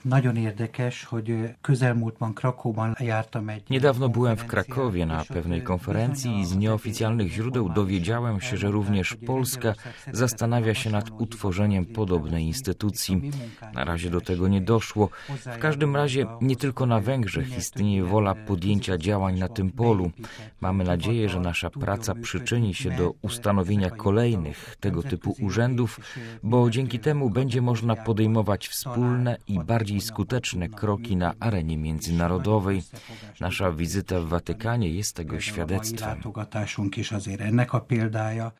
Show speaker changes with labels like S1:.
S1: Niedawno byłem w Krakowie na pewnej konferencji i z nieoficjalnych źródeł dowiedziałem się, że również Polska zastanawia się nad utworzeniem podobnej instytucji. Na razie do tego nie doszło. W każdym razie nie tylko na Węgrzech istnieje wola podjęcia działań na tym polu. Mamy nadzieję, że nasza praca przyczyni się do ustanowienia kolejnych tego typu urzędów, bo dzięki temu będzie można podejmować wspólne i bardziej skuteczne kroki na arenie międzynarodowej. Nasza wizyta w Watykanie jest tego świadectwem.